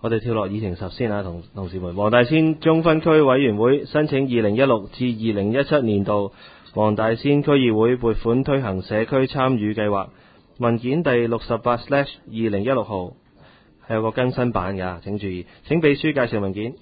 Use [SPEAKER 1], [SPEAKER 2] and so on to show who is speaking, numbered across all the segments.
[SPEAKER 1] 我哋跳落議程10先啊，同事們。黃大仙中分區委員會申請2016至2017年度黃大仙區議會撥款推行社區參與計劃，文件第68/2016號，係有個更新版㗎，請注意。請秘書介紹文件。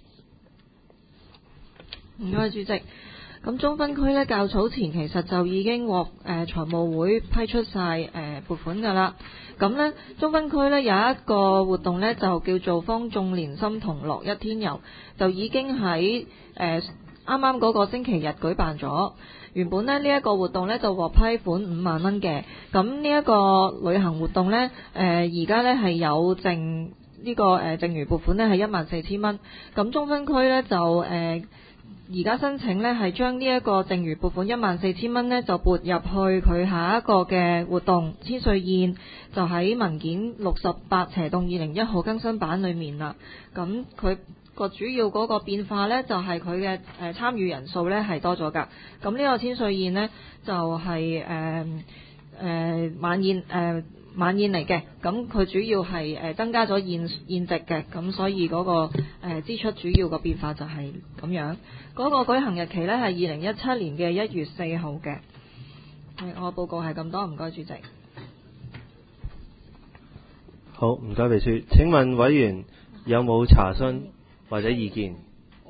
[SPEAKER 2] 唔該，主席。咁中分區呢，較早前其實就已經獲財務會批出晒撥款㗎啦。咁呢，中分區呢有一個活動呢，就叫做方眾連心同樂一天遊，就已經喺啱啱嗰個星期日舉辦咗。原本呢一個活動呢，就獲批款5萬蚊嘅。咁呢一個旅行活動呢，而家呢係有剩呢個剩餘撥款呢係14,000蚊。咁中分區呢，就而家申請呢係將呢一個剩餘撥款14,000蚊呢就撥入去佢下一個嘅活動千歲宴，就喺文件68/2001號更新版裏面啦。咁佢個主要嗰個變化呢，就係佢嘅參與人數呢係多咗㗎。咁呢個千歲宴呢，就係晚宴嚟嘅，咁佢主要係增加咗宴席嘅，咁所以嗰個支出主要個變化就係咁樣。嗰個舉行日期呢係2017年嘅1月4號嘅。我報告係咁多，唔該主席。
[SPEAKER 1] 好，唔該秘書。請問委員有冇查詢或者意見？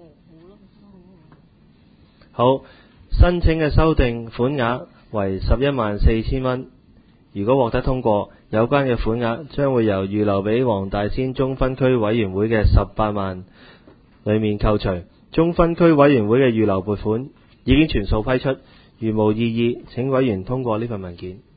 [SPEAKER 1] 好，申請嘅修訂款額為114000蚊。如果獲得通過，有關嘅款額將會由預留俾黃大仙中分區委員會嘅18萬裏面扣除。中分區委員會嘅預留撥款已經全數批出，如無異議，請委員通過呢份文件。